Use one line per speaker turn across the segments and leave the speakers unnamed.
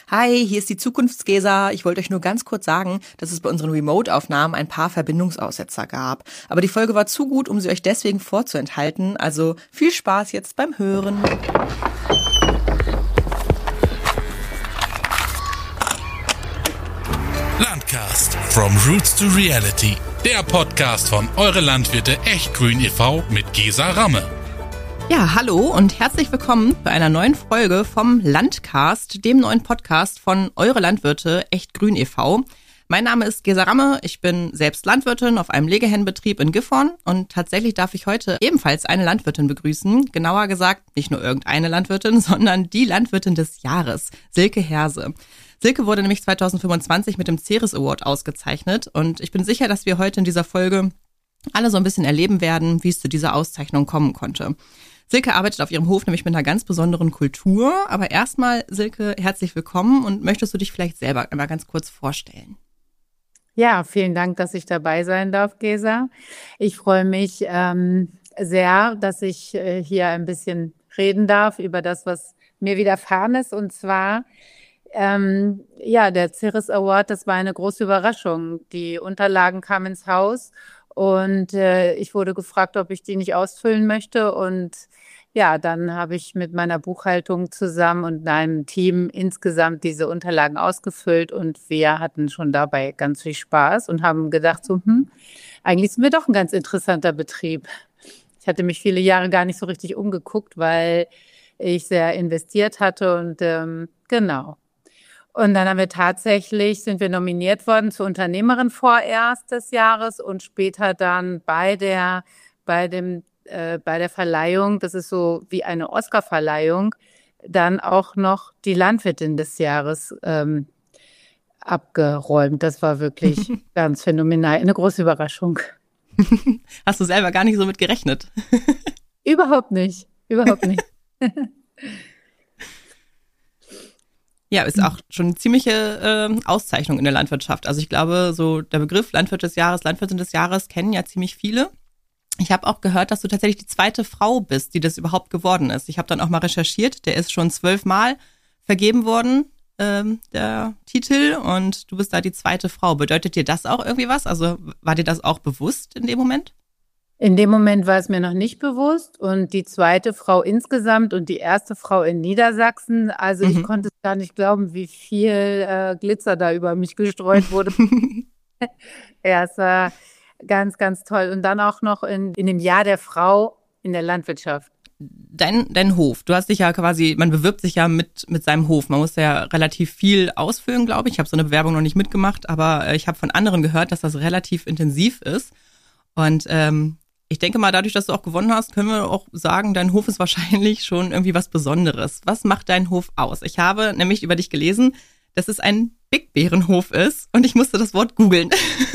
Hi, hier ist die Zukunftsgesa. Ich wollte euch nur ganz kurz sagen, dass es bei unseren Remote-Aufnahmen ein paar Verbindungsaussetzer gab. Aber die Folge war zu gut, um sie euch deswegen vorzuenthalten. Also viel Spaß jetzt beim Hören.
Landcast from Roots to Reality. Der Podcast von Eure Landwirte Echtgrün e.V. mit Gesa Ramme.
Ja, hallo und herzlich willkommen bei einer neuen Folge vom Landcast, dem neuen Podcast von Eure Landwirte Echtgrün e.V. Mein Name ist Gesa Ramme, ich bin selbst Landwirtin auf einem Legehennenbetrieb in Gifhorn und tatsächlich darf ich heute ebenfalls eine Landwirtin begrüßen. Genauer gesagt, nicht nur irgendeine Landwirtin, sondern die Landwirtin des Jahres, Silke Herse. Silke wurde nämlich 2025 mit dem Ceres Award ausgezeichnet und ich bin sicher, dass wir heute in dieser Folge alle so ein bisschen erleben werden, wie es zu dieser Auszeichnung kommen konnte. Silke arbeitet auf ihrem Hof nämlich mit einer ganz besonderen Kultur. Aber erstmal, Silke, herzlich willkommen und möchtest du dich vielleicht selber einmal ganz kurz vorstellen?
Ja, vielen Dank, dass ich dabei sein darf, Gesa. Ich freue mich sehr, dass ich hier ein bisschen reden darf über das, was mir widerfahren ist. Und zwar, der Ceres Award, das war eine große Überraschung. Die Unterlagen kamen ins Haus und ich wurde gefragt, ob ich die nicht ausfüllen möchte. Und ja, dann habe ich mit meiner Buchhaltung zusammen und meinem Team insgesamt diese Unterlagen ausgefüllt und wir hatten schon dabei ganz viel Spaß und haben gedacht so, eigentlich sind wir doch ein ganz interessanter Betrieb. Ich hatte mich viele Jahre gar nicht so richtig umgeguckt, weil ich sehr investiert hatte und genau. Und dann sind wir nominiert worden zur Unternehmerin vorerst des Jahres und später dann bei der Verleihung, das ist so wie eine Oscar-Verleihung, dann auch noch die Landwirtin des Jahres abgeräumt. Das war wirklich ganz phänomenal, eine große Überraschung.
Hast du selber gar nicht so mit gerechnet?
Überhaupt nicht.
Ja, ist auch schon eine ziemliche Auszeichnung in der Landwirtschaft. Also ich glaube, so der Begriff Landwirt des Jahres, Landwirtin des Jahres kennen ja ziemlich viele. Ich habe auch gehört, dass du tatsächlich die zweite Frau bist, die das überhaupt geworden ist. Ich habe dann auch mal recherchiert, der ist schon 12 Mal vergeben worden, der Titel, und du bist da die zweite Frau. Bedeutet dir das auch irgendwie was? Also war dir das auch bewusst in dem Moment?
In dem Moment war es mir noch nicht bewusst und die zweite Frau insgesamt und die erste Frau in Niedersachsen. Also ich konnte es gar nicht glauben, wie viel Glitzer da über mich gestreut wurde. Ja, es war ganz, ganz toll. Und dann auch noch in dem Jahr der Frau in der Landwirtschaft.
Dein Hof, du hast dich ja quasi, man bewirbt sich ja mit seinem Hof. Man muss ja relativ viel ausfüllen, glaube ich. Ich habe so eine Bewerbung noch nicht mitgemacht, aber ich habe von anderen gehört, dass das relativ intensiv ist. Und ich denke mal, dadurch, dass du auch gewonnen hast, können wir auch sagen, dein Hof ist wahrscheinlich schon irgendwie was Besonderes. Was macht dein Hof aus? Ich habe nämlich über dich gelesen, dass es ein Big-Bären-Hof ist und ich musste das Wort googeln.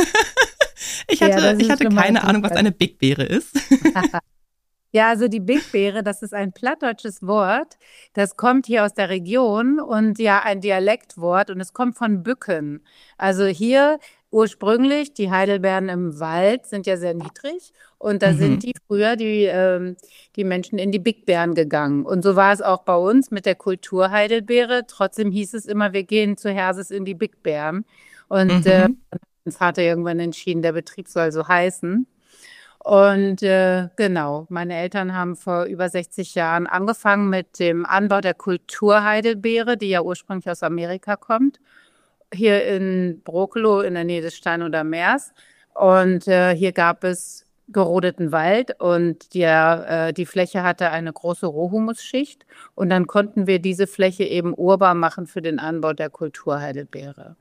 Ich hatte keine Ahnung, was eine Big-Beere ist.
Ja, also die Big-Beere, das ist ein plattdeutsches Wort. Das kommt hier aus der Region und ja ein Dialektwort und es kommt von Bücken. Also hier ursprünglich, die Heidelbeeren im Wald sind ja sehr niedrig und da sind die früher, die Menschen in die Big-Beeren gegangen. Und so war es auch bei uns mit der Kultur Heidelbeere. Trotzdem hieß es immer, wir gehen zu Herses in die Big-Beeren. Und mein Vater irgendwann entschieden, der Betrieb soll so heißen. Und genau, meine Eltern haben vor über 60 Jahren angefangen mit dem Anbau der Kultur Heidelbeere, die ja ursprünglich aus Amerika kommt, hier in Brokelow in der Nähe des Steinoder Meers. Und hier gab es gerodeten Wald und die Fläche hatte eine große Rohhumusschicht. Und dann konnten wir diese Fläche eben urbar machen für den Anbau der Kultur Heidelbeere.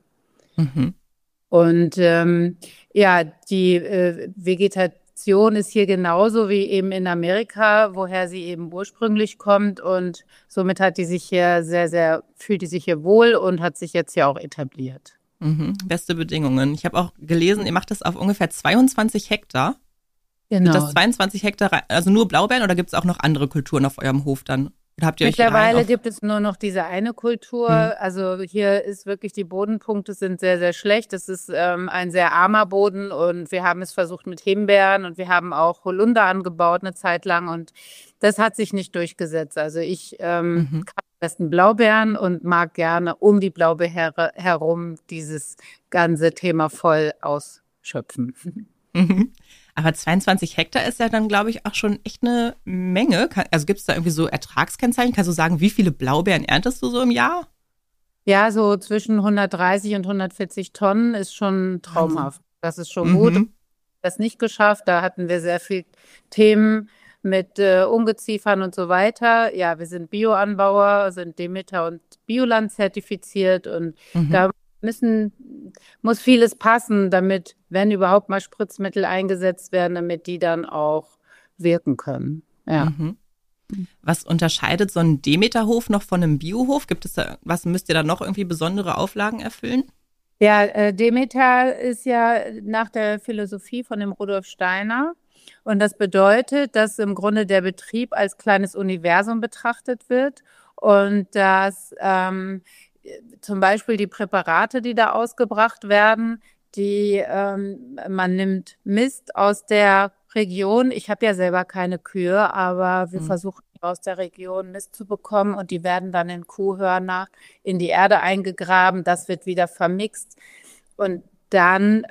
Und die Vegetation ist hier genauso wie eben in Amerika, woher sie eben ursprünglich kommt. Und somit fühlt die sich hier wohl und hat sich jetzt hier auch etabliert.
Beste Bedingungen. Ich habe auch gelesen, ihr macht das auf ungefähr 22 Hektar.
Genau.
Sind das 22 Hektar, also nur Blaubeeren oder gibt es auch noch andere Kulturen auf eurem Hof dann? Oder habt ihr euch
Mittlerweile gibt es nur noch diese eine Kultur. Also hier ist wirklich, die Bodenpunkte sind sehr, sehr schlecht. Es ist ein sehr armer Boden und wir haben es versucht mit Himbeeren und wir haben auch Holunder angebaut eine Zeit lang und das hat sich nicht durchgesetzt. Also ich kann besten Blaubeeren und mag gerne um die Blaubeere herum dieses ganze Thema voll ausschöpfen.
Mhm. Aber 22 Hektar ist ja dann, glaube ich, auch schon echt eine Menge. Also gibt es da irgendwie so Ertragskennzeichen? Kannst du sagen, wie viele Blaubeeren erntest du so im Jahr?
Ja, so zwischen 130 und 140 Tonnen ist schon
Wahnsinn.
traumhaft. Das ist schon gut.
Mhm.
Das nicht geschafft. Da hatten wir sehr viel Themen mit Ungeziefern und so weiter. Ja, wir sind Bioanbauer, sind Demeter und Bioland zertifiziert und
Mhm.
da muss vieles passen, damit, wenn überhaupt mal Spritzmittel eingesetzt werden, damit die dann auch wirken können. Ja.
Mhm. Was unterscheidet so ein Demeterhof noch von einem Biohof? Gibt es da, was müsst ihr da noch irgendwie besondere Auflagen erfüllen?
Ja, Demeter ist ja nach der Philosophie von dem Rudolf Steiner. Und das bedeutet, dass im Grunde der Betrieb als kleines Universum betrachtet wird und dass zum Beispiel die Präparate, die da ausgebracht werden, man nimmt Mist aus der Region. Ich habe ja selber keine Kühe, aber wir
Mhm.
versuchen aus der Region Mist zu bekommen und die werden dann in Kuhhörner in die Erde eingegraben. Das wird wieder vermixt und dann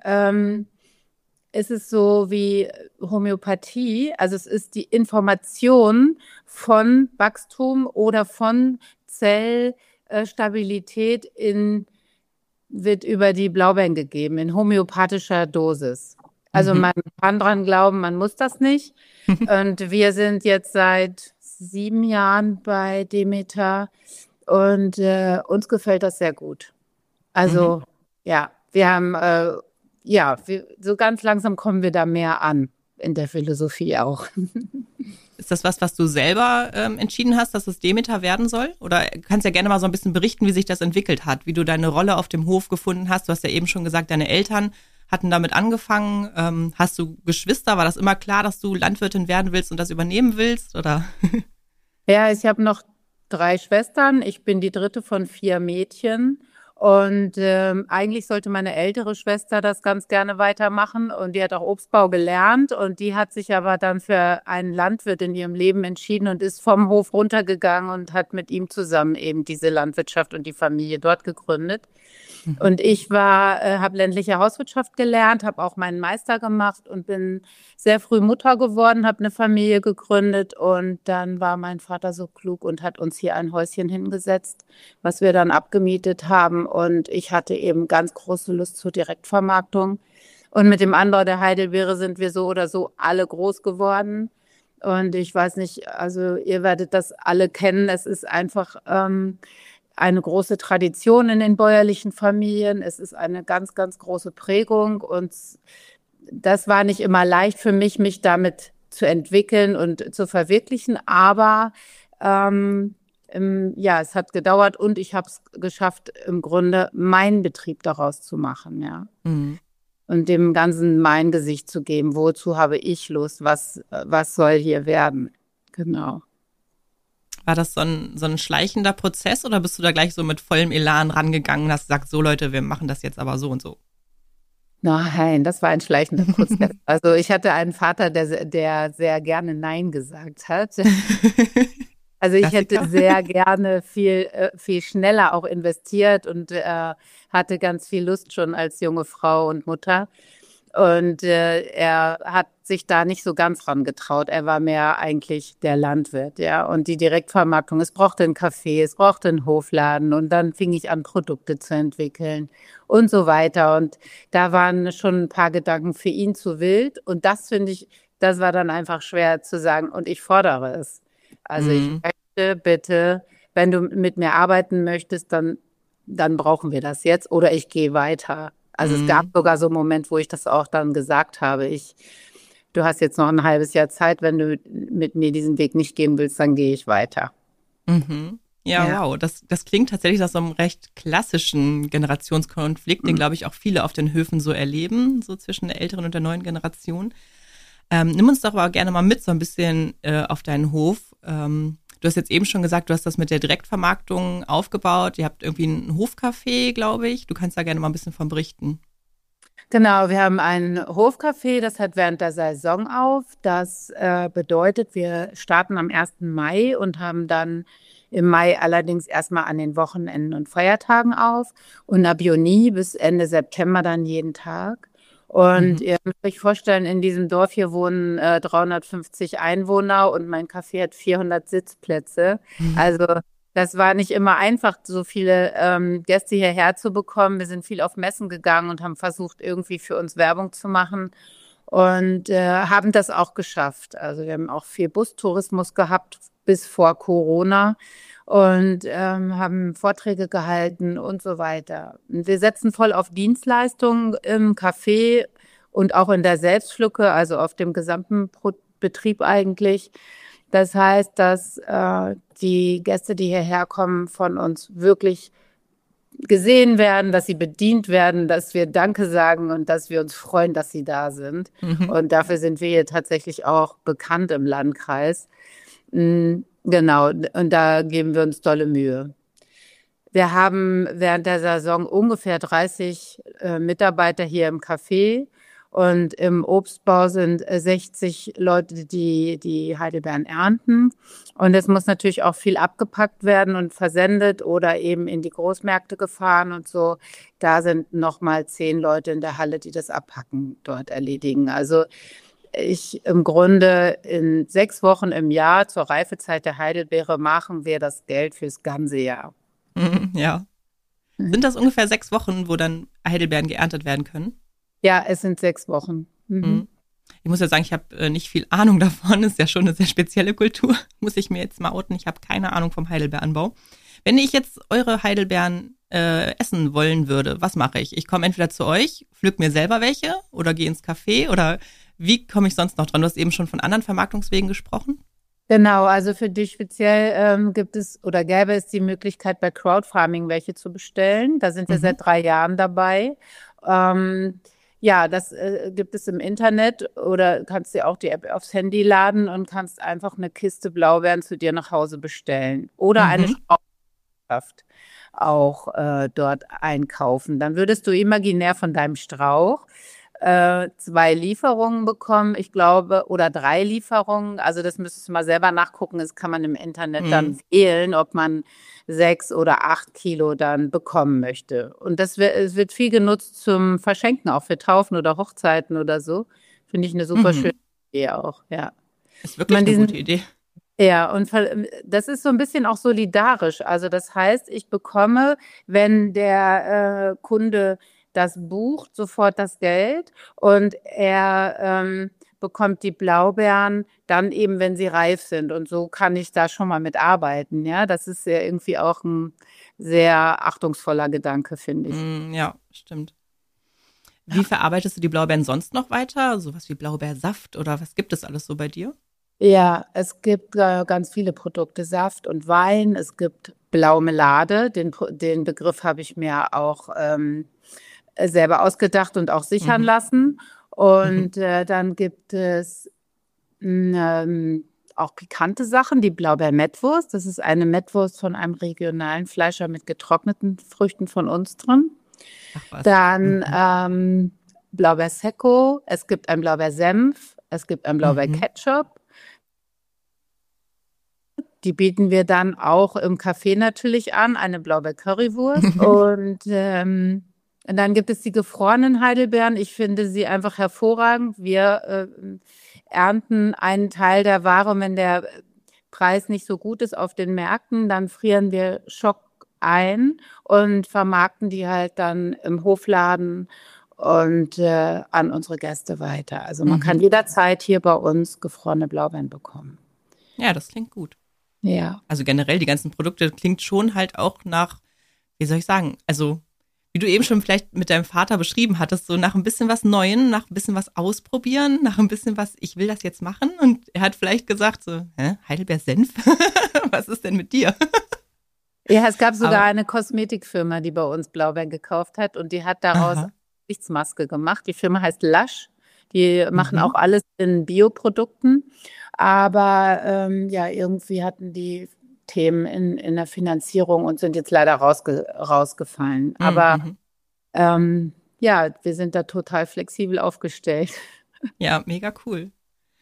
ist es so wie Homöopathie. Also es ist die Information von Wachstum oder von Zellstabilität wird über die Blaubeeren gegeben in homöopathischer Dosis. Also
Mhm.
man kann dran glauben, man muss das nicht. Und wir sind jetzt seit 7 Jahren bei Demeter und uns gefällt das sehr gut.
Mhm.
Also ja, wir haben so ganz langsam kommen wir da mehr an in der Philosophie auch.
Ist das was du selber entschieden hast, dass es Demeter werden soll? Oder kannst ja gerne mal so ein bisschen berichten, wie sich das entwickelt hat, wie du deine Rolle auf dem Hof gefunden hast. Du hast ja eben schon gesagt, deine Eltern hatten damit angefangen. Hast du Geschwister? War das immer klar, dass du Landwirtin werden willst und das übernehmen willst? Oder?
Ja, ich habe noch 3 Schwestern. Ich bin die dritte von 4 Mädchen. Und eigentlich sollte meine ältere Schwester das ganz gerne weitermachen. Und die hat auch Obstbau gelernt. Und die hat sich aber dann für einen Landwirt in ihrem Leben entschieden und ist vom Hof runtergegangen und hat mit ihm zusammen eben diese Landwirtschaft und die Familie dort gegründet.
Mhm.
Und ich habe ländliche Hauswirtschaft gelernt, habe auch meinen Meister gemacht und bin sehr früh Mutter geworden, habe eine Familie gegründet und dann war mein Vater so klug und hat uns hier ein Häuschen hingesetzt, was wir dann abgemietet haben und ich hatte eben ganz große Lust zur Direktvermarktung. Und mit dem Anbau der Heidelbeere sind wir so oder so alle groß geworden. Und ich weiß nicht, also ihr werdet das alle kennen. Es ist einfach eine große Tradition in den bäuerlichen Familien. Es ist eine ganz, ganz große Prägung und das war nicht immer leicht für mich, mich damit zu entwickeln und zu verwirklichen, aber ja, es hat gedauert und ich habe es geschafft, im Grunde meinen Betrieb daraus zu machen, ja.
Mhm.
Und dem Ganzen mein Gesicht zu geben. Wozu habe ich Lust? Was soll hier werden? Genau.
War das so ein schleichender Prozess oder bist du da gleich so mit vollem Elan rangegangen und hast gesagt, so Leute, wir machen das jetzt aber so und so?
Nein, das war ein schleichender Prozess. Also ich hatte einen Vater, der sehr gerne Nein gesagt hat. Also ich hätte
Klassiker.
sehr gerne viel schneller auch investiert und hatte ganz viel Lust schon als junge Frau und Mutter. Und er hat sich da nicht so ganz ran getraut. Er war mehr eigentlich der Landwirt, ja. Und die Direktvermarktung, es brauchte ein Café, es brauchte einen Hofladen. Und dann fing ich an, Produkte zu entwickeln und so weiter. Und da waren schon ein paar Gedanken für ihn zu wild. Und das finde ich, das war dann einfach schwer zu sagen. Und ich fordere es. Also ich
Mhm.
möchte bitte, wenn du mit mir arbeiten möchtest, dann brauchen wir das jetzt oder ich gehe weiter. Also es gab
Mhm.
sogar so einen Moment, wo ich das auch dann gesagt habe. Du hast jetzt noch ein halbes Jahr Zeit, wenn du mit mir diesen Weg nicht gehen willst, dann gehe ich weiter.
Mhm. Ja,
Ja.
wow. Das klingt tatsächlich nach so einem recht klassischen Generationskonflikt, den, glaube ich, auch viele auf den Höfen so erleben, so zwischen der älteren und der neuen Generation. Nimm uns doch aber gerne mal mit so ein bisschen auf deinen Hof. Du hast jetzt eben schon gesagt, du hast das mit der Direktvermarktung aufgebaut. Ihr habt irgendwie ein Hofcafé, glaube ich. Du kannst da gerne mal ein bisschen von berichten.
Genau, wir haben ein Hofcafé, das hat während der Saison auf. Das bedeutet, wir starten am 1. Mai und haben dann im Mai allerdings erstmal an den Wochenenden und Feiertagen auf und ab Juni bis Ende September dann jeden Tag. Und
Mhm.
ihr müsst euch vorstellen, in diesem Dorf hier wohnen 350 Einwohner und mein Café hat 400 Sitzplätze.
Mhm.
Also das war nicht immer einfach, so viele Gäste hierher zu bekommen. Wir sind viel auf Messen gegangen und haben versucht, irgendwie für uns Werbung zu machen und haben das auch geschafft. Also wir haben auch viel Bustourismus gehabt bis vor Corona und haben Vorträge gehalten und so weiter. Und wir setzen voll auf Dienstleistungen im Café und auch in der Selbstpflücke, also auf dem gesamten Betrieb eigentlich. Das heißt, dass die Gäste, die hierher kommen, von uns wirklich gesehen werden, dass sie bedient werden, dass wir Danke sagen und dass wir uns freuen, dass sie da sind.
Mhm.
Und dafür sind wir hier tatsächlich auch bekannt im Landkreis. Genau, und da geben wir uns tolle Mühe. Wir haben während der Saison ungefähr 30 Mitarbeiter hier im Café und im Obstbau sind 60 Leute, die Heidelbeeren ernten. Und es muss natürlich auch viel abgepackt werden und versendet oder eben in die Großmärkte gefahren und so. Da sind nochmal 10 Leute in der Halle, die das Abpacken dort erledigen. Also ich im Grunde in 6 Wochen im Jahr zur Reifezeit der Heidelbeere machen wir das Geld fürs ganze Jahr.
Mhm. Ja. Sind das ungefähr 6 Wochen, wo dann Heidelbeeren geerntet werden können?
Ja, es sind 6 Wochen.
Mhm. Ich muss ja sagen, ich habe nicht viel Ahnung davon. Ist ja schon eine sehr spezielle Kultur. Muss ich mir jetzt mal outen. Ich habe keine Ahnung vom Heidelbeeranbau. Wenn ich jetzt eure Heidelbeeren essen wollen würde, was mache ich? Ich komme entweder zu euch, pflück mir selber welche oder gehe ins Café oder wie komme ich sonst noch dran? Du hast eben schon von anderen Vermarktungswegen gesprochen.
Genau, also für dich speziell gibt es oder gäbe es die Möglichkeit, bei Crowdfarming welche zu bestellen. Da sind wir
Mhm.
seit 3 Jahren dabei. Ja, das gibt es im Internet oder kannst dir auch die App aufs Handy laden und kannst einfach eine Kiste Blaubeeren zu dir nach Hause bestellen oder eine
Mhm.
Strauchschaft auch dort einkaufen. Dann würdest du imaginär von deinem Strauch 2 Lieferungen bekommen, ich glaube, oder 3 Lieferungen. Also das müsstest du mal selber nachgucken. Das kann man im Internet dann
Mhm.
wählen, ob man 6 oder 8 Kilo dann bekommen möchte. Und es wird viel genutzt zum Verschenken, auch für Taufen oder Hochzeiten oder so. Finde ich eine super schöne
Mhm.
Idee auch, ja.
Ist
Man
wirklich eine gute
diesen,
Idee.
ja, und das ist so ein bisschen auch solidarisch. Also das heißt, ich bekomme, wenn der Kunde das bucht, sofort das Geld und er bekommt die Blaubeeren dann eben, wenn sie reif sind. Und so kann ich da schon mal mit arbeiten. Ja, das ist ja irgendwie auch ein sehr achtungsvoller Gedanke, finde ich.
Ja, stimmt. Wie verarbeitest du die Blaubeeren sonst noch weiter? Sowas wie Blaubeersaft oder was gibt es alles so bei dir?
Ja, es gibt ganz viele Produkte, Saft und Wein. Es gibt Blaumelade. Den Begriff habe ich mir auch selber ausgedacht und auch sichern
Mhm.
lassen.
Mhm.
Und dann gibt es auch pikante Sachen, die Blaubeer-Mettwurst. Das ist eine Mettwurst von einem regionalen Fleischer mit getrockneten Früchten von uns drin.
Ach was.
Dann
Mhm.
Blaubeer-Secco. Es gibt ein Blaubeer-Senf. Es gibt ein
Mhm.
Blaubeer-Ketchup. Die bieten wir dann auch im Café natürlich an, eine Blaubeer-Currywurst. Und dann gibt es die gefrorenen Heidelbeeren. Ich finde sie einfach hervorragend. Wir ernten einen Teil der Ware, und wenn der Preis nicht so gut ist auf den Märkten, dann frieren wir Schock ein und vermarkten die halt dann im Hofladen und an unsere Gäste weiter. Also man kann
Mhm.
jederzeit hier bei uns gefrorene Blaubeeren bekommen.
Ja, das klingt gut.
Ja.
Also generell die ganzen Produkte klingt schon halt auch nach, wie soll ich sagen, also wie du eben schon vielleicht mit deinem Vater beschrieben hattest, so nach ein bisschen was Neuem, nach ein bisschen was ausprobieren, nach ein bisschen was, ich will das jetzt machen. Und er hat vielleicht gesagt so, Heidelbeer-Senf? Was ist denn mit dir?
Ja, es gab sogar
Aber,
eine Kosmetikfirma, die bei uns Blaubeeren gekauft hat und die hat daraus eine
aha,
Gesichtsmaske gemacht. Die Firma heißt Lush. Die machen
mhm,
auch alles in Bioprodukten. Aber ja, irgendwie hatten die Themen in der Finanzierung und sind jetzt leider rausgefallen. Aber
mhm.
ja, wir sind da total flexibel aufgestellt.
Ja, mega cool.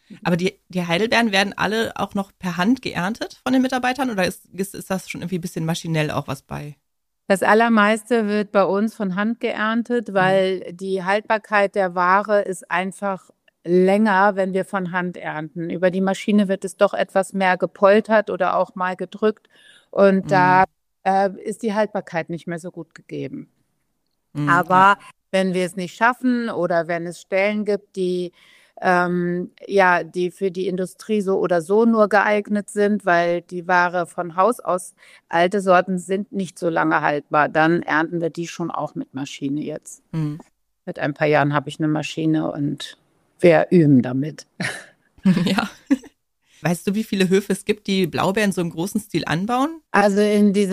Aber die Heidelbeeren werden alle auch noch per Hand geerntet von den Mitarbeitern oder ist das schon irgendwie ein bisschen maschinell auch was bei?
Das Allermeiste wird bei uns von Hand geerntet, weil die Haltbarkeit der Ware ist einfach länger, wenn wir von Hand ernten. Über die Maschine wird es doch etwas mehr gepoltert oder auch mal gedrückt und da ist die Haltbarkeit nicht mehr so gut gegeben. Aber wenn wir es nicht schaffen oder wenn es Stellen gibt, die die für die Industrie so oder so nur geeignet sind, weil die Ware von Haus aus, alte Sorten sind nicht so lange haltbar, dann ernten wir die schon auch mit Maschine jetzt. Seit ein paar Jahren habe ich eine Maschine und wir üben damit.
Ja. Weißt du, wie viele Höfe es gibt, die Blaubeeren so im großen Stil anbauen?
Also in diesem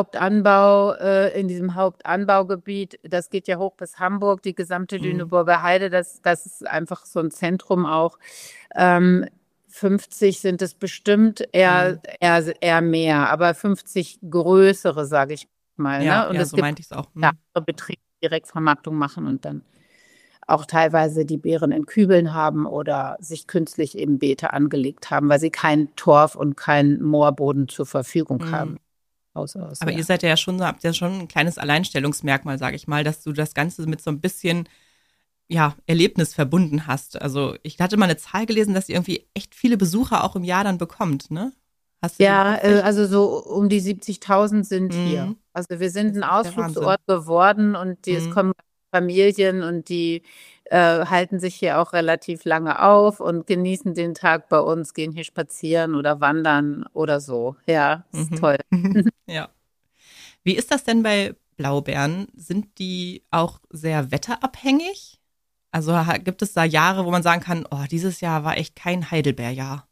Hauptanbaugebiet, das geht ja hoch bis Hamburg, die gesamte Lüneburger Heide, das ist einfach so ein Zentrum auch. 50 sind es bestimmt, eher mehr, aber 50 größere, sage ich mal.
Ja,
ne? Und
ja,
es
so
gibt
meinte ich es auch.
andere Betriebe, die Direktvermarktung machen und dann auch teilweise die Beeren in Kübeln haben oder sich künstlich eben Beete angelegt haben, weil sie keinen Torf und keinen Moorboden zur Verfügung haben.
Aber ihr seid ja schon, habt ja schon ein kleines Alleinstellungsmerkmal, sage ich mal, dass du das Ganze mit so ein bisschen Erlebnis verbunden hast. Also ich hatte mal eine Zahl gelesen, dass ihr irgendwie echt viele Besucher auch im Jahr dann bekommt, ne?
Also so um die 70.000 sind hier. Also wir sind ein Ausflugsort geworden und es kommen Familien und die halten sich hier auch relativ lange auf und genießen den Tag bei uns, gehen hier spazieren oder wandern oder so. Ja, ist toll.
Ja. Wie ist das denn bei Blaubeeren? Sind die auch sehr wetterabhängig? Also gibt es da Jahre, wo man sagen kann, oh, dieses Jahr war echt kein Heidelbeerjahr?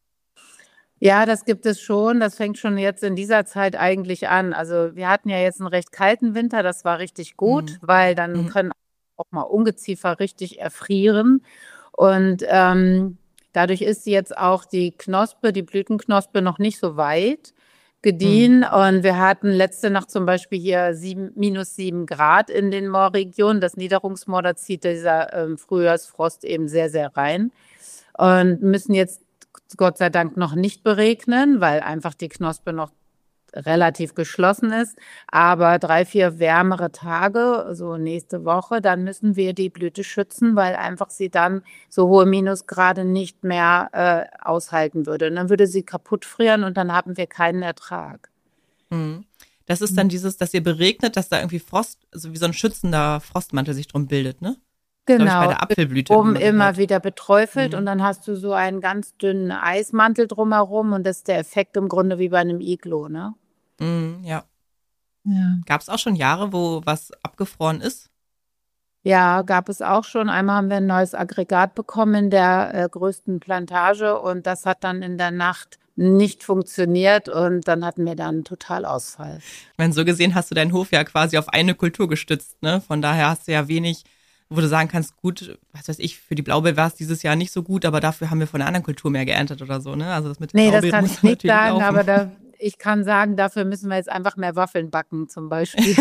Ja, das gibt es schon. Das fängt schon jetzt in dieser Zeit eigentlich an. Also wir hatten ja jetzt einen recht kalten Winter, das war richtig gut, weil dann können auch mal Ungeziefer richtig erfrieren. Und dadurch ist jetzt auch die Blütenknospe noch nicht so weit gediehen. Und wir hatten letzte Nacht zum Beispiel hier -7 Grad in den Moorregionen. Das Niederungsmoor, da zieht dieser Frühjahrsfrost eben sehr, sehr rein. Und müssen jetzt Gott sei Dank noch nicht beregnen, weil einfach die Knospe noch relativ geschlossen ist. Aber 3, 4 wärmere Tage, so nächste Woche, dann müssen wir die Blüte schützen, weil einfach sie dann so hohe Minusgrade nicht mehr aushalten würde. Und dann würde sie kaputt frieren und dann haben wir keinen Ertrag.
Das ist dann dieses, dass ihr beregnet, dass da irgendwie Frost, also wie so ein schützender Frostmantel sich drum bildet, ne?
Genau,
bei der Apfelblüte
oben immer wieder beträufelt und dann hast du so einen ganz dünnen Eismantel drumherum und das ist der Effekt im Grunde wie bei einem Iglo, ne?
Ja. Gab es auch schon Jahre, wo was abgefroren ist?
Ja, gab es auch schon. Einmal haben wir ein neues Aggregat bekommen in der größten Plantage und das hat dann in der Nacht nicht funktioniert und dann hatten wir dann einen Totalausfall.
Ich meine, so gesehen hast du deinen Hof ja quasi auf eine Kultur gestützt, ne? Von daher hast du ja wenig, wo du sagen kannst, gut, was weiß ich, für die Blaubeer war es dieses Jahr nicht so gut, aber dafür haben wir von einer anderen Kultur mehr geerntet oder so, ne? Also das mit
Nee, das
Blaubeeren
kann
muss
ich nicht
natürlich
sagen,
laufen.
aber ich kann sagen, dafür müssen wir jetzt einfach mehr Waffeln backen zum Beispiel.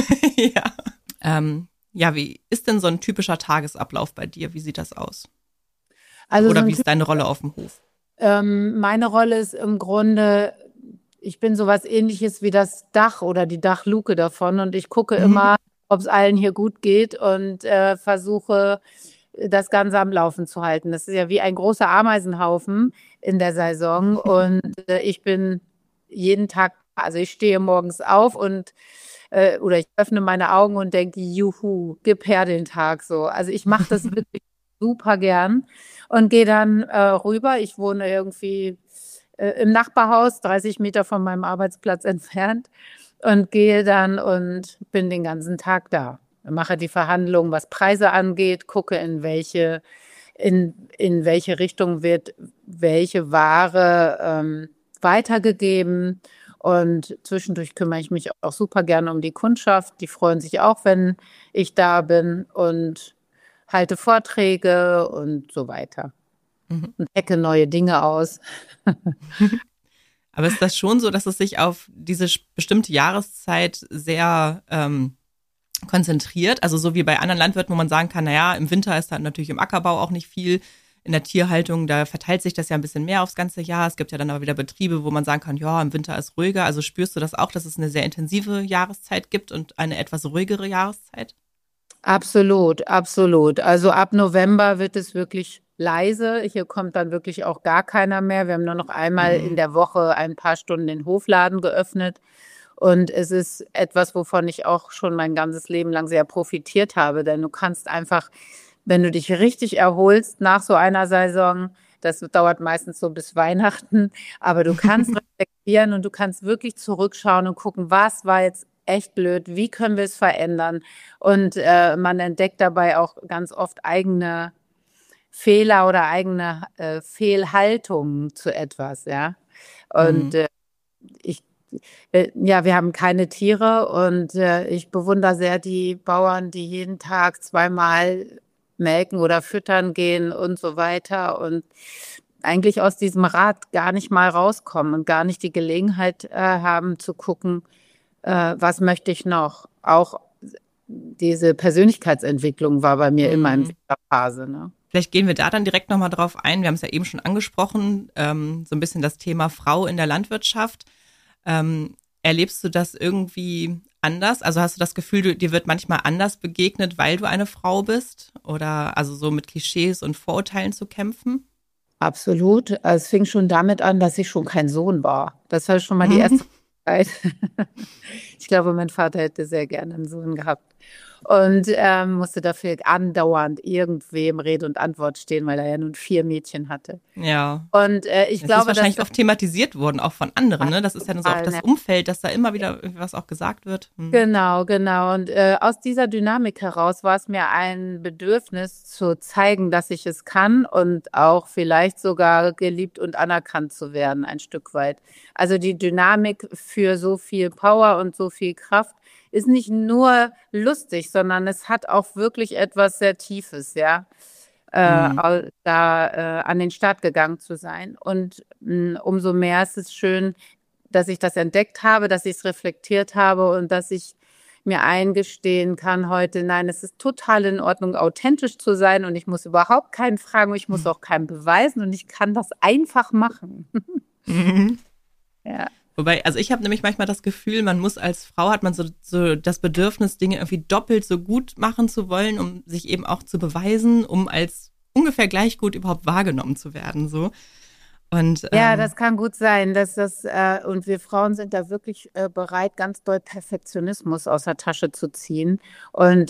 Ja. Wie ist denn so ein typischer Tagesablauf bei dir? Wie sieht das aus?
Also
Oder
so ein
wie ist deine Rolle auf dem Hof?
Meine Rolle ist im Grunde, ich bin sowas Ähnliches wie das Dach oder die Dachluke davon und ich gucke immer, ob es allen hier gut geht und versuche, das Ganze am Laufen zu halten. Das ist ja wie ein großer Ameisenhaufen in der Saison und ich bin jeden Tag, also ich stehe morgens auf und oder ich öffne meine Augen und denke, juhu, gib her den Tag so. Also ich mache das wirklich super gern und gehe dann rüber. Ich wohne irgendwie im Nachbarhaus, 30 Meter von meinem Arbeitsplatz entfernt und gehe dann und bin den ganzen Tag da. Mache die Verhandlungen, was Preise angeht, gucke in welche Richtung wird welche Ware weitergegeben. Und zwischendurch kümmere ich mich auch super gerne um die Kundschaft. Die freuen sich auch, wenn ich da bin und halte Vorträge und so weiter. Und hecke neue Dinge aus.
Aber ist das schon so, dass es sich auf diese bestimmte Jahreszeit sehr konzentriert? Also so wie bei anderen Landwirten, wo man sagen kann, naja, im Winter ist dann natürlich im Ackerbau auch nicht viel. in der Tierhaltung, da verteilt sich das ja ein bisschen mehr aufs ganze Jahr. Es gibt ja dann aber wieder Betriebe, wo man sagen kann, ja, im Winter ist ruhiger. Also spürst du das auch, dass es eine sehr intensive Jahreszeit gibt und eine etwas ruhigere Jahreszeit?
Absolut, absolut. Also ab November wird es wirklich leise. Hier kommt dann wirklich auch gar keiner mehr. Wir haben nur noch einmal in der Woche ein paar Stunden den Hofladen geöffnet. Und es ist etwas, wovon ich auch schon mein ganzes Leben lang sehr profitiert habe. Denn du kannst einfach, wenn du dich richtig erholst nach so einer Saison, das dauert meistens so bis Weihnachten, aber du kannst reflektieren und du kannst wirklich zurückschauen und gucken, was war jetzt echt blöd, wie können wir es verändern? Und man entdeckt dabei auch ganz oft eigene Fehler oder eigene Fehlhaltungen zu etwas, ja. Und wir haben keine Tiere und ich bewundere sehr die Bauern, die jeden Tag zweimal melken oder füttern gehen und so weiter und eigentlich aus diesem Rad gar nicht mal rauskommen und gar nicht die Gelegenheit haben zu gucken, was möchte ich noch? Auch diese Persönlichkeitsentwicklung war bei mir immer in dieser Phase, ne?
Vielleicht gehen wir da dann direkt nochmal drauf ein. Wir haben es ja eben schon angesprochen, so ein bisschen das Thema Frau in der Landwirtschaft. Erlebst du das irgendwie anders? Also hast du das Gefühl, dir wird manchmal anders begegnet, weil du eine Frau bist? Oder also so mit Klischees und Vorurteilen zu kämpfen?
Absolut. Also es fing schon damit an, dass ich schon kein Sohn war. Das war schon mal die erste Zeit. Ich glaube, mein Vater hätte sehr gerne einen Sohn gehabt. Und musste dafür andauernd irgendwem Rede und Antwort stehen, weil er ja nun 4 Mädchen hatte.
Ja.
Und ich
das
glaube,
ist wahrscheinlich oft thematisiert worden, auch von anderen, ne? Das ist ja dann so auch das Umfeld, dass da immer wieder was auch gesagt wird.
Genau. Und aus dieser Dynamik heraus war es mir ein Bedürfnis zu zeigen, dass ich es kann und auch vielleicht sogar geliebt und anerkannt zu werden, ein Stück weit. Also die Dynamik für so viel Power und so viel Kraft ist nicht nur lustig, sondern es hat auch wirklich etwas sehr Tiefes, ja, an den Start gegangen zu sein. Und umso mehr ist es schön, dass ich das entdeckt habe, dass ich es reflektiert habe und dass ich mir eingestehen kann heute, nein, es ist total in Ordnung, authentisch zu sein und ich muss überhaupt keinen fragen, ich muss auch keinen beweisen und ich kann das einfach machen. Ja.
Wobei, also ich habe nämlich manchmal das Gefühl, man muss als Frau, hat man so das Bedürfnis, Dinge irgendwie doppelt so gut machen zu wollen, um sich eben auch zu beweisen, um als ungefähr gleich gut überhaupt wahrgenommen zu werden, so. Und,
ja, das kann gut sein, dass und wir Frauen sind da wirklich bereit, ganz doll Perfektionismus aus der Tasche zu ziehen. Und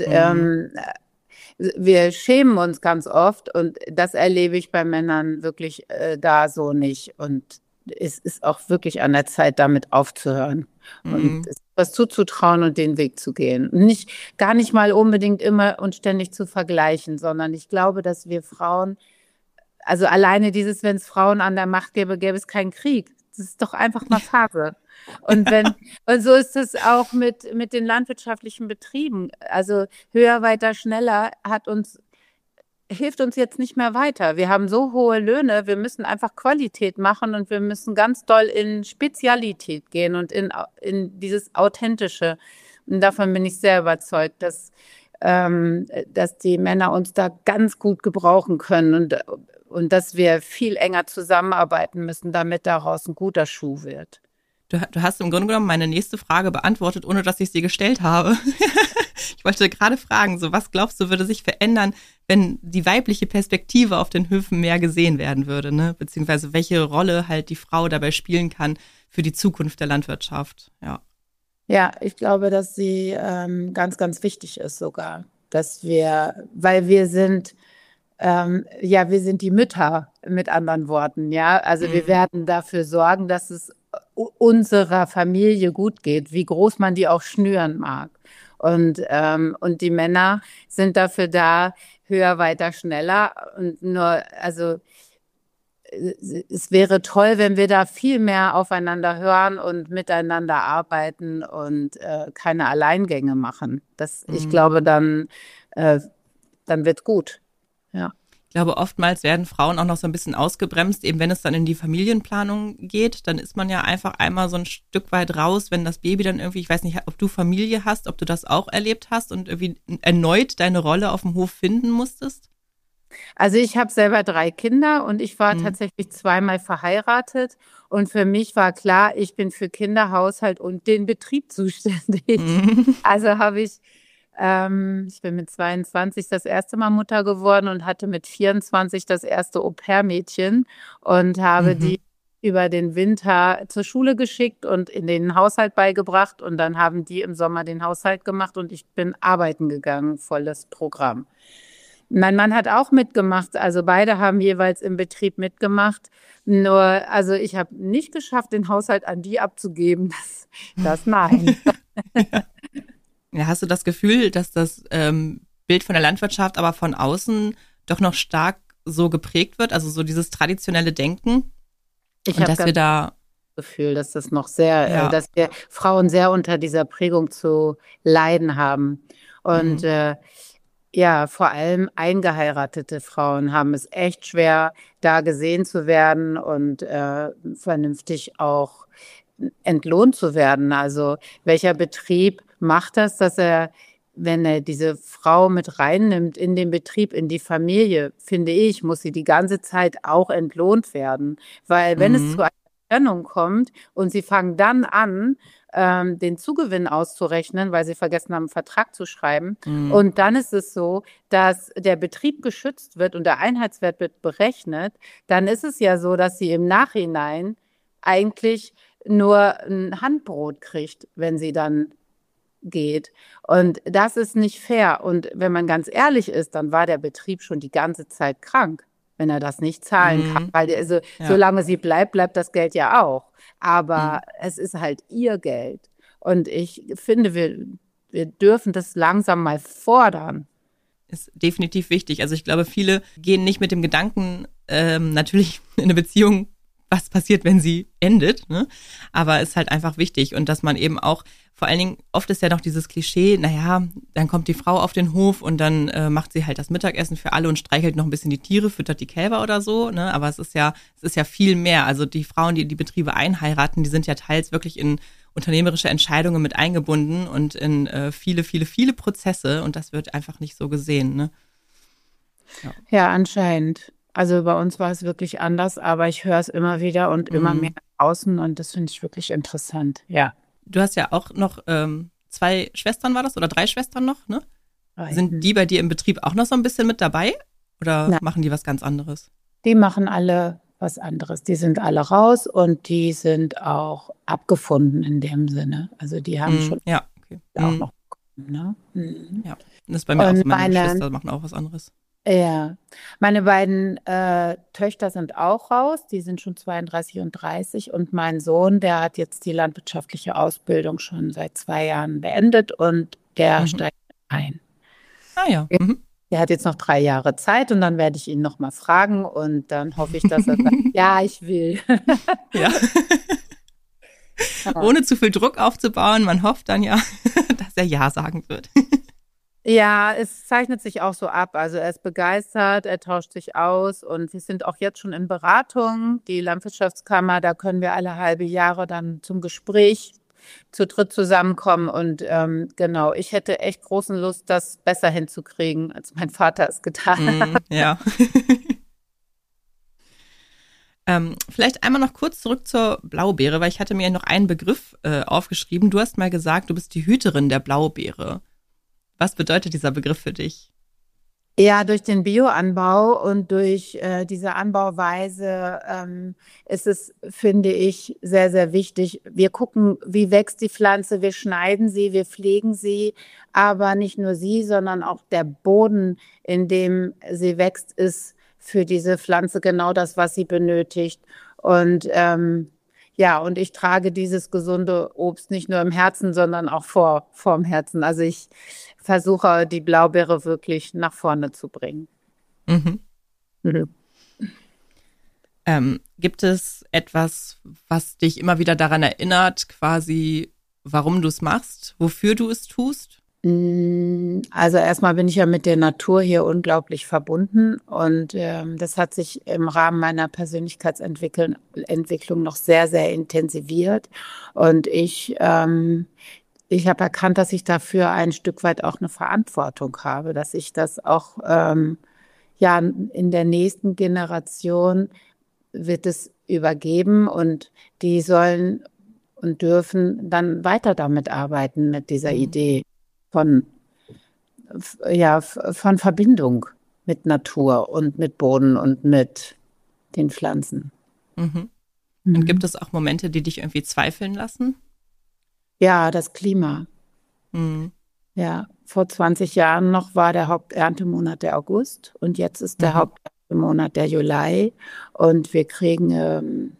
wir schämen uns ganz oft und das erlebe ich bei Männern wirklich da so nicht. Und es ist auch wirklich an der Zeit, damit aufzuhören und was zuzutrauen und den Weg zu gehen. Und gar nicht mal unbedingt immer und ständig zu vergleichen, sondern ich glaube, dass wir Frauen, also alleine dieses, wenn es Frauen an der Macht gäbe, gäbe es keinen Krieg. Das ist doch einfach mal Phase. Und und so ist es auch mit den landwirtschaftlichen Betrieben. Also höher, weiter, schneller hilft uns jetzt nicht mehr weiter. Wir haben so hohe Löhne, wir müssen einfach Qualität machen und wir müssen ganz doll in Spezialität gehen und in dieses Authentische. Und davon bin ich sehr überzeugt, dass die Männer uns da ganz gut gebrauchen können und dass wir viel enger zusammenarbeiten müssen, damit daraus ein guter Schuh wird.
Du hast im Grunde genommen meine nächste Frage beantwortet, ohne dass ich sie gestellt habe. Ich wollte gerade fragen, so was glaubst du, würde sich verändern, wenn die weibliche Perspektive auf den Höfen mehr gesehen werden würde, ne? Beziehungsweise welche Rolle halt die Frau dabei spielen kann für die Zukunft der Landwirtschaft, ja.
Ja, ich glaube, dass sie ganz, ganz wichtig ist sogar, weil wir sind die Mütter, mit anderen Worten, ja. Also wir werden dafür sorgen, dass es unserer Familie gut geht, wie groß man die auch schnüren mag. Und die Männer sind dafür da, höher, weiter, schneller. Und es wäre toll, wenn wir da viel mehr aufeinander hören und miteinander arbeiten und keine Alleingänge machen. Ich glaube, dann wird's gut. Ja.
Ich glaube, oftmals werden Frauen auch noch so ein bisschen ausgebremst, eben wenn es dann in die Familienplanung geht, dann ist man ja einfach einmal so ein Stück weit raus, wenn das Baby dann irgendwie, ich weiß nicht, ob du Familie hast, ob du das auch erlebt hast und irgendwie erneut deine Rolle auf dem Hof finden musstest?
Also ich habe selber 3 Kinder und ich war
Mhm.
tatsächlich zweimal verheiratet. Und für mich war klar, ich bin für Kinder, Haushalt und den Betrieb zuständig.
Mhm.
Also ich bin mit 22 das erste Mal Mutter geworden und hatte mit 24 das erste Au-pair-Mädchen und habe
Mhm.
die über den Winter zur Schule geschickt und in den Haushalt beigebracht. Und dann haben die im Sommer den Haushalt gemacht und ich bin arbeiten gegangen, volles Programm. Mein Mann hat auch mitgemacht, also beide haben jeweils im Betrieb mitgemacht. Nur, also ich habe nicht geschafft, den Haushalt an die abzugeben. Das nein.
Ja. Ja, hast du das Gefühl, dass das Bild von der Landwirtschaft aber von außen doch noch stark so geprägt wird, also so dieses traditionelle Denken
Ich
und
habe
dass wir
ganz
da,
das Gefühl, dass das noch sehr,
ja,
dass wir Frauen sehr unter dieser Prägung zu leiden haben. Und
mhm.
ja, vor allem eingeheiratete Frauen haben es echt schwer, da gesehen zu werden und vernünftig auch entlohnt zu werden. Also welcher Betrieb macht das, dass er, wenn er diese Frau mit reinnimmt in den Betrieb, in die Familie, finde ich, muss sie die ganze Zeit auch entlohnt werden. Weil wenn es zu
Mhm.
einer Trennung kommt und sie fangen dann an, den Zugewinn auszurechnen, weil sie vergessen haben, einen Vertrag zu schreiben.
Mhm.
Und dann ist es so, dass der Betrieb geschützt wird und der Einheitswert wird berechnet. Dann ist es ja so, dass sie im Nachhinein eigentlich nur ein Handbrot kriegt, wenn sie dann geht. Und das ist nicht fair. Und wenn man ganz ehrlich ist, dann war der Betrieb schon die ganze Zeit krank, wenn er das nicht zahlen kann.
Mhm.
Weil also,
Ja.
solange sie bleibt, bleibt das Geld ja auch. Aber
Mhm.
es ist halt ihr Geld. Und ich finde, wir dürfen das langsam mal fordern.
Ist definitiv wichtig. Also ich glaube, viele gehen nicht mit dem Gedanken, natürlich in eine Beziehung, was passiert, wenn sie endet, ne? Aber ist halt einfach wichtig und dass man eben auch, vor allen Dingen, oft ist ja noch dieses Klischee, naja, dann kommt die Frau auf den Hof und dann macht sie halt das Mittagessen für alle und streichelt noch ein bisschen die Tiere, füttert die Kälber oder so, ne? Aber es ist ja viel mehr. Also die Frauen, die die Betriebe einheiraten, die sind ja teils wirklich in unternehmerische Entscheidungen mit eingebunden und in viele, viele, viele Prozesse und das wird einfach nicht so gesehen, ne? Ja.
Ja, anscheinend. Also bei uns war es wirklich anders, aber ich höre es immer wieder und immer mehr
Mhm.
außen und das finde ich wirklich interessant. Ja.
Du hast ja auch noch 2 Schwestern, war das, oder 3 Schwestern noch, ne? Sind
Mhm.
die bei dir im Betrieb auch noch so ein bisschen mit dabei oder
Na,
machen die was ganz anderes?
die machen alle was anderes. Die sind alle raus und die sind auch abgefunden in dem Sinne. Also die haben
Mhm.
schon
Ja, okay.
auch
Mhm.
noch bekommen, ne? Mhm.
Ja, das ist bei mir auch so.
Und
Meine Geschwister machen auch was anderes.
ja, meine beiden Töchter sind auch raus. Die sind schon 32 und 30. Und mein Sohn, der hat jetzt die landwirtschaftliche Ausbildung schon seit 2 Jahren beendet und der
Mhm.
steigt ein.
Ah ja. Mhm.
Der hat jetzt noch 3 Jahre Zeit und dann werde ich ihn noch mal fragen und dann hoffe ich, dass er sagt, ja, ich will.
Ja.
Ja.
Ohne zu viel Druck aufzubauen, man hofft dann ja, dass er Ja sagen wird.
Ja, es zeichnet sich auch so ab. Also er ist begeistert, er tauscht sich aus und wir sind auch jetzt schon in Beratung. Die Landwirtschaftskammer, da können wir alle halbe Jahre dann zum Gespräch zu dritt zusammenkommen. Und genau, ich hätte echt großen Lust, das besser hinzukriegen, als mein Vater es getan hat.
Mhm. Ja. Vielleicht einmal noch kurz zurück zur Blaubeere, weil ich hatte mir noch einen Begriff aufgeschrieben. Du hast mal gesagt, du bist die Hüterin der Blaubeere. Was bedeutet dieser Begriff für dich?
Ja, durch den Bioanbau und durch diese Anbauweise ist es, finde ich, sehr, sehr wichtig. Wir gucken, wie wächst die Pflanze, wir schneiden sie, wir pflegen sie, aber nicht nur sie, sondern auch der Boden, in dem sie wächst, ist für diese Pflanze genau das, was sie benötigt. Und ja, und ich trage dieses gesunde Obst nicht nur im Herzen, sondern auch vorm Herzen. Also ich versuche, die Blaubeere wirklich nach vorne zu bringen.
Mhm.
Mhm.
Gibt es etwas, was dich immer wieder daran erinnert, quasi, warum du es machst, wofür du es tust?
Also erstmal bin ich ja mit der Natur hier unglaublich verbunden und das hat sich im Rahmen meiner Persönlichkeitsentwicklung noch sehr, sehr intensiviert. Und ich habe erkannt, dass ich dafür ein Stück weit auch eine Verantwortung habe, dass ich das auch ja, in der nächsten Generation wird es übergeben und die sollen und dürfen dann weiter damit arbeiten, mit dieser Idee von, von Verbindung mit Natur und mit Boden und mit den Pflanzen.
Mhm. Und gibt es auch Momente, die dich irgendwie zweifeln lassen?
Ja, das Klima.
Mhm.
Ja, vor 20 Jahren noch war der Haupterntemonat der August und jetzt ist der Haupterntemonat der Juli und wir kriegen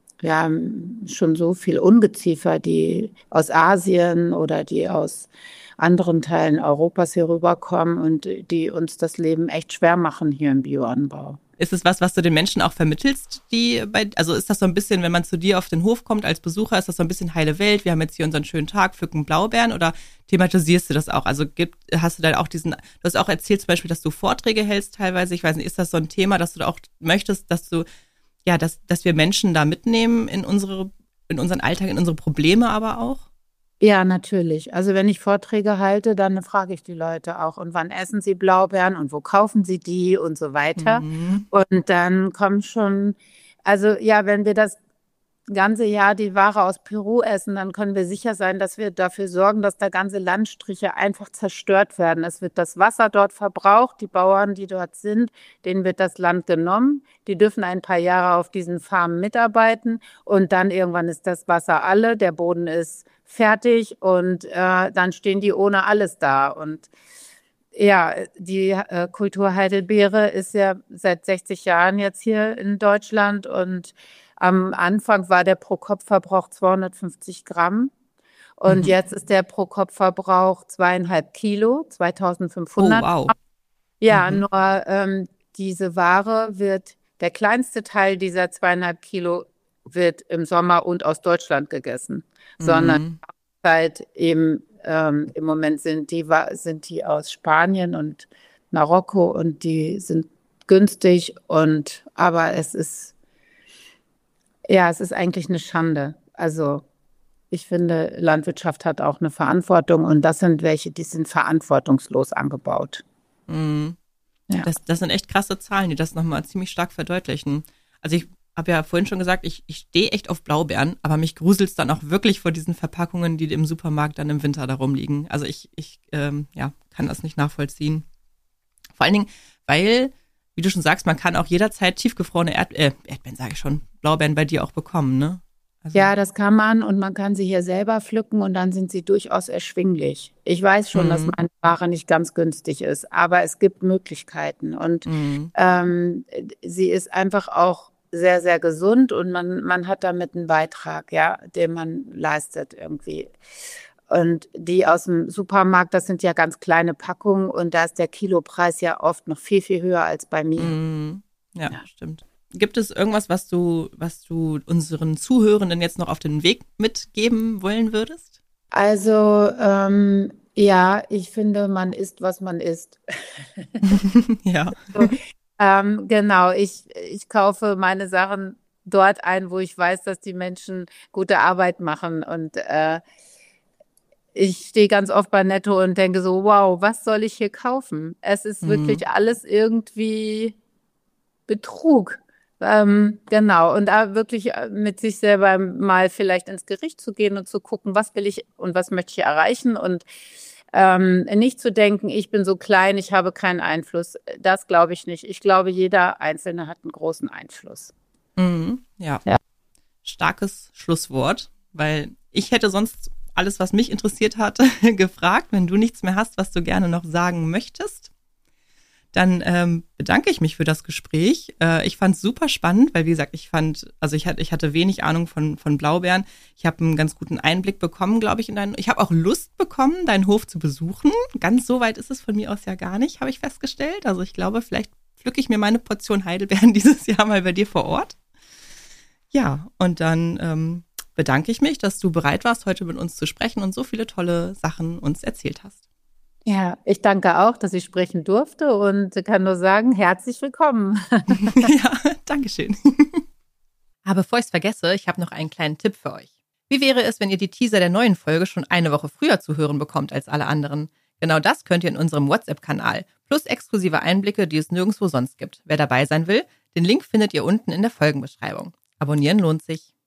schon so viel Ungeziefer, die aus Asien oder die aus anderen Teilen Europas hier rüberkommen und die uns das Leben echt schwer machen hier im Bioanbau.
Ist es was du den Menschen auch vermittelst, also ist das so ein bisschen, wenn man zu dir auf den Hof kommt als Besucher, ist das so ein bisschen heile Welt, wir haben jetzt hier unseren schönen Tag, pflücken Blaubeeren, oder thematisierst du das auch? Also hast du dann auch du hast auch erzählt zum Beispiel, dass du Vorträge hältst teilweise, ich weiß nicht, ist das so ein Thema, dass du da auch möchtest, dass wir Menschen da mitnehmen in unseren Alltag, in unsere Probleme aber auch?
Ja, natürlich. Also wenn ich Vorträge halte, dann frage ich die Leute auch, und wann essen sie Blaubeeren und wo kaufen sie die und so weiter. Und dann kommt schon, also ja, wenn wir das ganze Jahr die Ware aus Peru essen, dann können wir sicher sein, dass wir dafür sorgen, dass da ganze Landstriche einfach zerstört werden. Es wird das Wasser dort verbraucht, die Bauern, die dort sind, denen wird das Land genommen. Die dürfen ein paar Jahre auf diesen Farmen mitarbeiten und dann irgendwann ist das Wasser alle, der Boden ist fertig und dann stehen die ohne alles da. Und ja, die Kultur Heidelbeere ist ja seit 60 Jahren jetzt hier in Deutschland und am Anfang war der Pro-Kopf-Verbrauch 250 Gramm und jetzt ist der Pro-Kopf-Verbrauch 2,5 Kilo, 2500.
Oh, wow.
Ja, nur diese Ware der kleinste Teil dieser 2,5 Kilo wird im Sommer und aus Deutschland gegessen, sondern halt eben im Moment sind die aus Spanien und Marokko und die sind günstig aber es ist eigentlich eine Schande. Also ich finde, Landwirtschaft hat auch eine Verantwortung und das sind welche, die sind verantwortungslos angebaut.
Ja. Das sind echt krasse Zahlen, die das nochmal ziemlich stark verdeutlichen. Also ich habe ja vorhin schon gesagt, ich stehe echt auf Blaubeeren, aber mich gruselt's dann auch wirklich vor diesen Verpackungen, die im Supermarkt dann im Winter da rumliegen. Also ich kann das nicht nachvollziehen. Vor allen Dingen, weil, wie du schon sagst, man kann auch jederzeit tiefgefrorene Erdbeeren, sage ich schon, Blaubeeren bei dir auch bekommen, ne? Also,
ja, das kann man und man kann sie hier selber pflücken und dann sind sie durchaus erschwinglich. Ich weiß schon, dass meine Ware nicht ganz günstig ist, aber es gibt Möglichkeiten und sie ist einfach auch sehr, sehr gesund und man hat damit einen Beitrag, ja, den man leistet irgendwie. Und die aus dem Supermarkt, das sind ja ganz kleine Packungen und da ist der Kilopreis ja oft noch viel, viel höher als bei mir.
Ja, stimmt. Gibt es irgendwas, was du unseren Zuhörenden jetzt noch auf den Weg mitgeben wollen würdest?
Also, ja, ich finde, man isst, was man isst.
Ja.
So, genau, ich kaufe meine Sachen dort ein, wo ich weiß, dass die Menschen gute Arbeit machen und ich stehe ganz oft bei Netto und denke so, wow, was soll ich hier kaufen? Es ist wirklich alles irgendwie Betrug. Genau, und da wirklich mit sich selber mal vielleicht ins Gericht zu gehen und zu gucken, was will ich und was möchte ich erreichen und nicht zu denken, ich bin so klein, ich habe keinen Einfluss. Das glaube ich nicht. Ich glaube, jeder Einzelne hat einen großen Einfluss.
Ja. Starkes Schlusswort, weil ich hätte sonst alles, was mich interessiert hat, gefragt. Wenn du nichts mehr hast, was du gerne noch sagen möchtest, dann bedanke ich mich für das Gespräch. Ich fand es super spannend, weil wie gesagt, ich hatte wenig Ahnung von Blaubeeren. Ich habe einen ganz guten Einblick bekommen, glaube ich, ich habe auch Lust bekommen, deinen Hof zu besuchen. Ganz so weit ist es von mir aus ja gar nicht, habe ich festgestellt. Also ich glaube, vielleicht pflücke ich mir meine Portion Heidelbeeren dieses Jahr mal bei dir vor Ort. Ja, und dann bedanke ich mich, dass du bereit warst, heute mit uns zu sprechen und so viele tolle Sachen uns erzählt hast.
Ja, ich danke auch, dass ich sprechen durfte und kann nur sagen, herzlich willkommen.
Ja, danke schön. Aber bevor ich es vergesse, ich habe noch einen kleinen Tipp für euch. Wie wäre es, wenn ihr die Teaser der neuen Folge schon eine Woche früher zu hören bekommt als alle anderen? Genau das könnt ihr in unserem WhatsApp-Kanal plus exklusive Einblicke, die es nirgendwo sonst gibt. Wer dabei sein will, den Link findet ihr unten in der Folgenbeschreibung. Abonnieren lohnt sich.